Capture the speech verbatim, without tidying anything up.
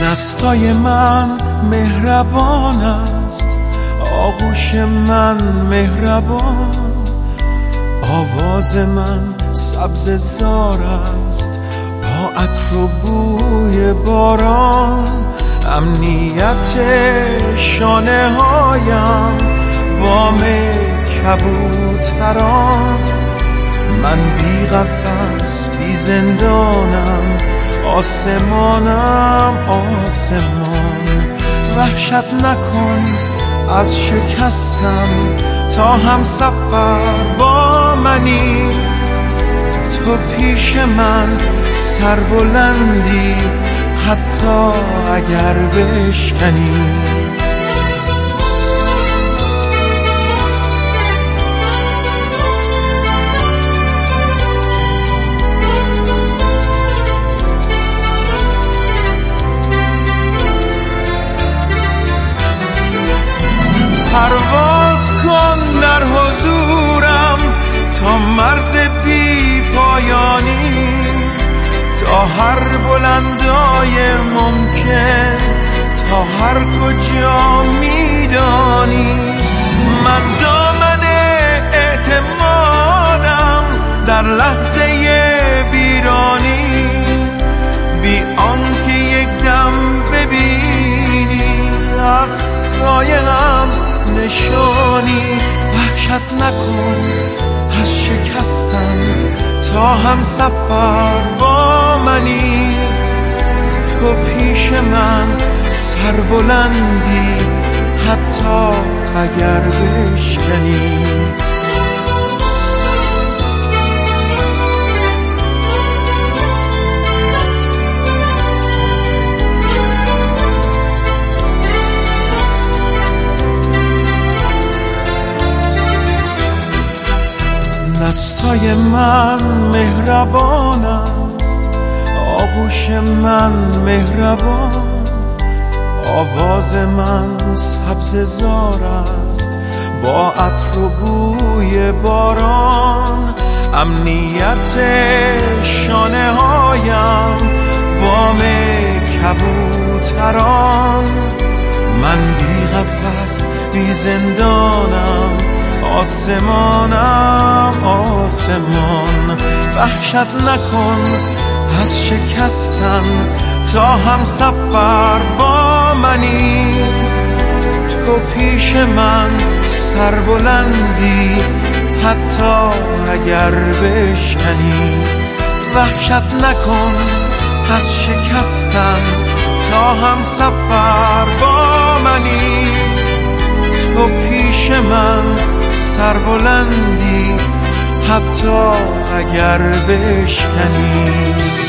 دستای من مهربان است، آغوش من مهربان، آواز من سبز زار است با عطر و بوی باران. امنیت شانه هایم بام کبوتران. من بی قفس بی زندانم، آسمانم آسمان. وحشت نکن از شکستم تا هم سفر با منی. تو پیش من سربلندی حتی اگر بشکنی. پرواز کن در حضورم تا مرز بی پایانی، تا هر بلندای ممکن، تا هر کجا میدانی. من دامن اعتمادم در لحظه ویرانی، بی آنکه یک دم ببینی از سایه‌ام نشانی. وحشت نکن از شکستم تا هم سفر با منی. تو پیش من سربلندی حتی اگر بشکنی. دستای من مهربان است، آغوش من مهربان، آواز من سبز زار است با عطر و بوی باران. امنیت شانه هایم بام کبوتران. من بی قفس بی زندانم، آسمانم آسمان. وحشت نکن از شکستم تا هم سفر با منی. تو پیش من سربلندی حتی اگر بشکنی. وحشت نکن از شکستم تا هم سفر با منی. تو پیش من سربلندی حتی اگر بشکنی.